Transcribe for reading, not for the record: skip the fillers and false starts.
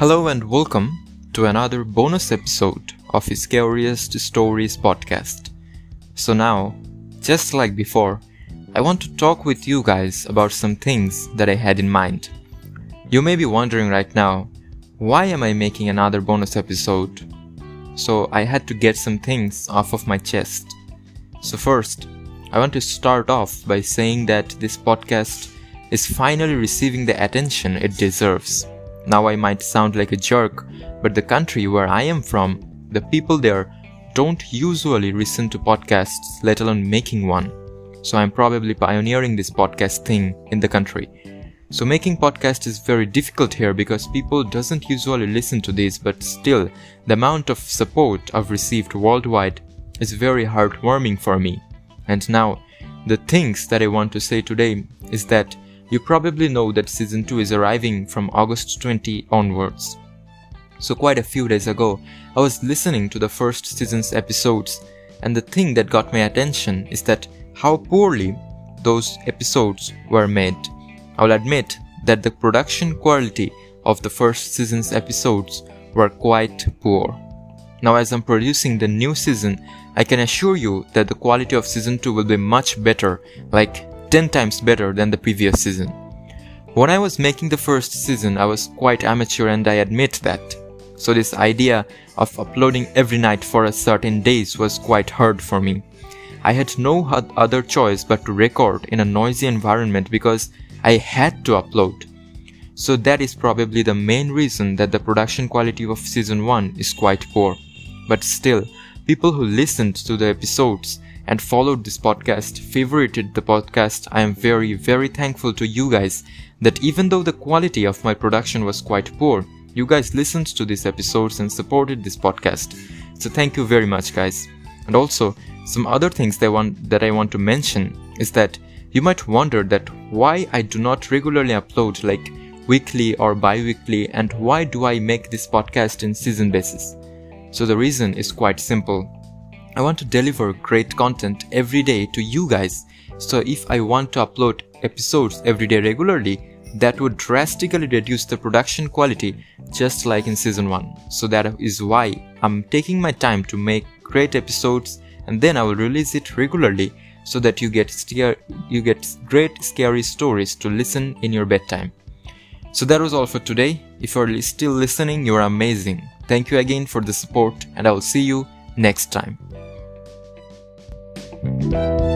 Hello and welcome to another bonus episode of Scariest Stories podcast. So now, just like before, I want to talk with you guys about some things that I had in mind. You may be wondering right now, why am I making another bonus episode? So I had to get some things off of my chest. So first, I want to start off by saying that this podcast is finally receiving the attention it deserves. Now I might sound like a jerk, but the country where I am from, the people there don't usually listen to podcasts, let alone making one. So I'm probably pioneering this podcast thing in the country. So making podcast is very difficult here because people doesn't usually listen to this, but still the amount of support I've received worldwide is very heartwarming for me. And now the things that I want to say today is that you probably know that season 2 is arriving from August 20 onwards. So quite a few days ago, I was listening to the first season's episodes, and the thing that got my attention is that how poorly those episodes were made. I will admit that the production quality of the first season's episodes were quite poor. Now as I'm producing the new season, I can assure you that the quality of season 2 will be much better, like 10 times better than the previous season. When I was making the first season, I was quite amateur and I admit that. So this idea of uploading every night for a certain days was quite hard for me. I had no other choice but to record in a noisy environment because I had to upload. So that is probably the main reason that the production quality of season 1 is quite poor. But still, people who listened to the episodes and followed this podcast, favorited the podcast, I am very, very thankful to you guys that even though the quality of my production was quite poor, you guys listened to these episodes and supported this podcast. So thank you very much, guys. And also, some other things that I want to mention is that you might wonder that why I do not regularly upload like weekly or bi-weekly, and why do I make this podcast in season basis. So the reason is quite simple. I want to deliver great content every day to you guys. So if I want to upload episodes every day regularly, that would drastically reduce the production quality just like in season 1. So that is why I'm taking my time to make great episodes, and then I will release it regularly so that you get great scary stories to listen in your bedtime. So that was all for today. If you're still listening, you're amazing. Thank you again for the support, and I will see you next time.